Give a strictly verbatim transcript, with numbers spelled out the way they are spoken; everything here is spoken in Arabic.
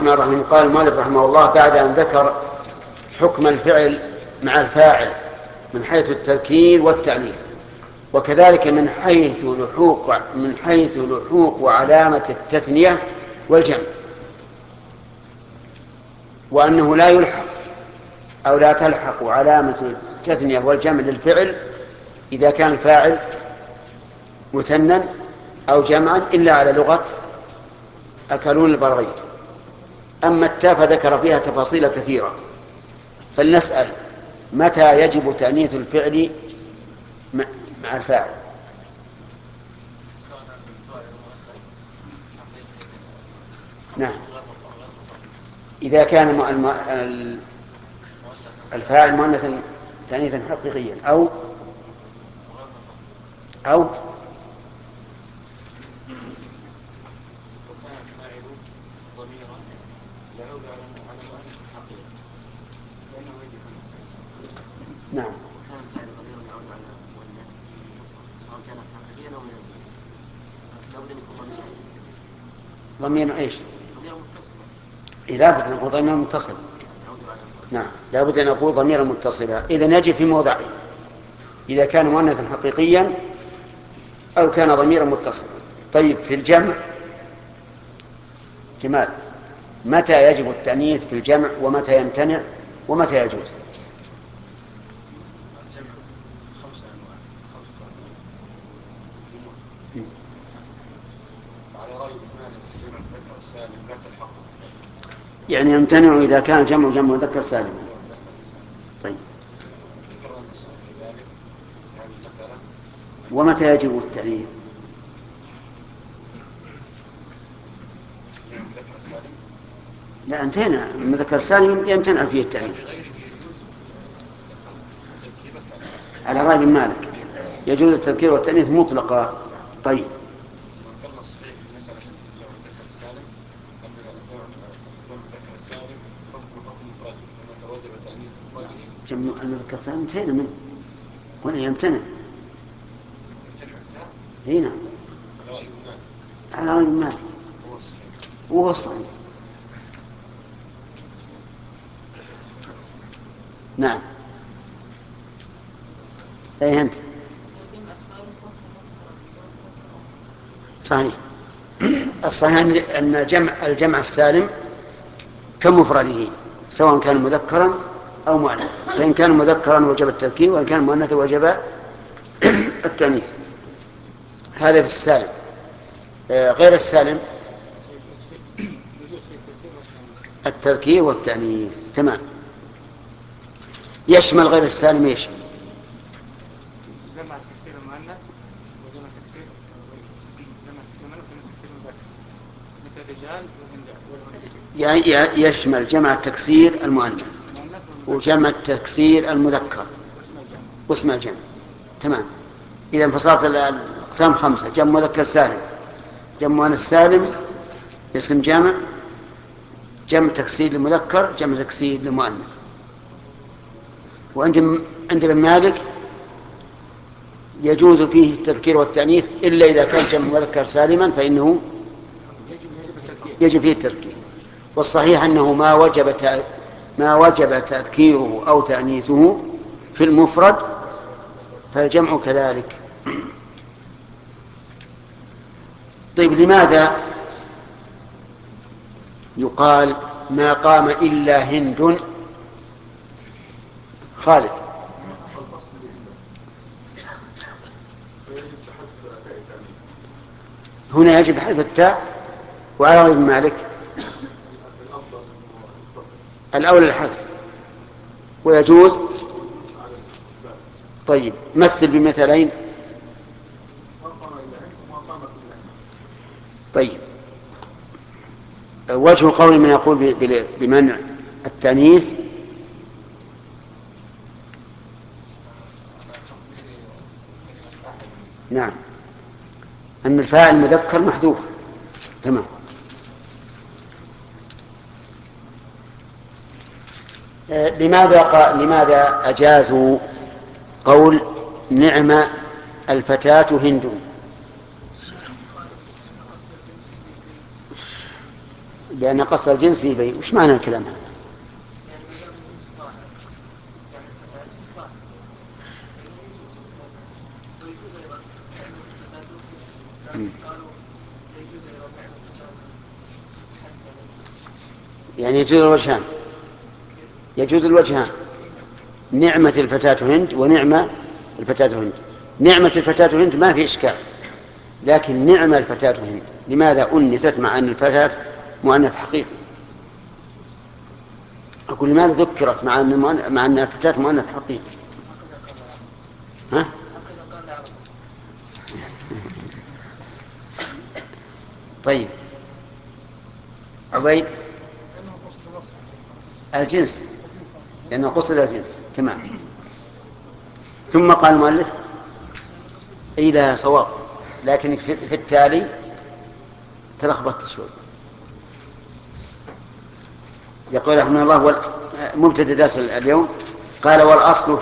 الرحمن الرحيم. قال المؤلف رحمه الله بعد أن ذكر حكم الفعل مع الفاعل من حيث التذكير والتأنيث، وكذلك من حيث لحوق من حيث لحوق علامة التثنية والجمع، وأنه لا يلحق أو لا تلحق علامة التثنية والجمع للفعل إذا كان الفاعل مثنى أو جمعا إلا على لغة أكلون البرغيث. أما التاء فذكر فيها تفاصيل كثيرة، فلنسأل متى يجب تأنيث الفعل مع الفاعل؟ نعم، إذا كان الفاعل مؤنثا تأنيثا حقيقيا أو أو نعم ضمير ايش؟ إيه لابد أن نقول ضمير متصل. نعم لابد أن نقول ضمير متصلا، إذن يجب في موضعه إذا كان مؤنثا حقيقيا أو كان ضميرا متصلا. طيب في الجمع جمال، متى يجب التأنيث في الجمع ومتى يمتنع ومتى يجوز؟ الجمع خمسة أنواع خمسة على رأي مالك جمع المذكر السالم لا تلحقه، يعني يمتنع إذا كان جمع جمع مذكر سالم. طيب ومتى يجب التأنيث؟ لا انتهينا، المذكر السالم يمتنع فيه التأنيث على رأي مالك، يجوز التذكير والتأنيث مطلقا. طيب جمع المذكر السالم انتهينا منه، هنا يمتنع هنا على رأي مالك وهو الصحيح. نعم أي أنت صحيح. الصحيح أن جمع الجمع السالم كمفرده سواء كان مذكرا أو مؤنثا، فإن كان مذكرا وجب التذكير وإن كان مؤنثا وجب التأنيث. هذا في السالم. غير السالم التذكير والتأنيث تمام. يشمل غير السالم ايش؟ جمع تكسير المؤنث وجمع تكسير جمع تكسير المؤنث وجمع تكسير المذكر مثل الرجال والهندسة. يعني يشمل جمع التكسير المؤنث وجمع التكسير المذكر واسم الجمع تمام. إذا انفصلت الأقسام خمسة: جمع مذكر سالم، جمع مؤنث سالم، اسم جامع، جمع تكسير للمذكر، جمع تكسير للمؤنث. وعند عند ابن مالك يجوز فيه التذكير والتأنيث إلا إذا كان جمع مذكر سالما فإنه يجب فيه التذكير. والصحيح أنه ما وجب ما وجب تذكيره أو تأنيثه في المفرد فالجمع كذلك. طيب لماذا يقال ما قام إلا هند؟ خالد هنا يجب حذف التاء، وعلى رأي ابن مالك الأولى الحذف ويجوز. طيب مثل بمثلين. طيب وجه قول من يقول بمنع التأنيث نعم أن الفاعل مذكر محذوف تمام. لماذا قال لماذا أجازوا قول نعم الفتاة هند؟ لأن قصد الجنس فيه بيع. وش معنى الكلام هذا؟ يعني ما دام الجنس ظاهر يعني الفتاة جنس ظاهر ويجوز أيضا فعل الفتاة والجنس لكن قالوا لا يجوز أيضا فعل الفتاة حتى يعني يجوز الوجهان، يجوز الوجهان، نعمة الفتاة هند ونعمة الفتاة هند. نعمة الفتاة هند ما في إشكال، لكن نعمة الفتاة هند لماذا أنست مع أن الفتاة مؤنث حقيقي؟ أقول لماذا ذكرت مع أن مع أن الفتاة مؤنث حقيقي؟ ها؟ طيب عبيد الجنس، لأنه قصد الجنس. تمام. ثم قال المؤلف إلى صواب، لكن في التالي تلخبطت شوي. يقول رحمه الله مبتدأ درس اليوم، قال والأصل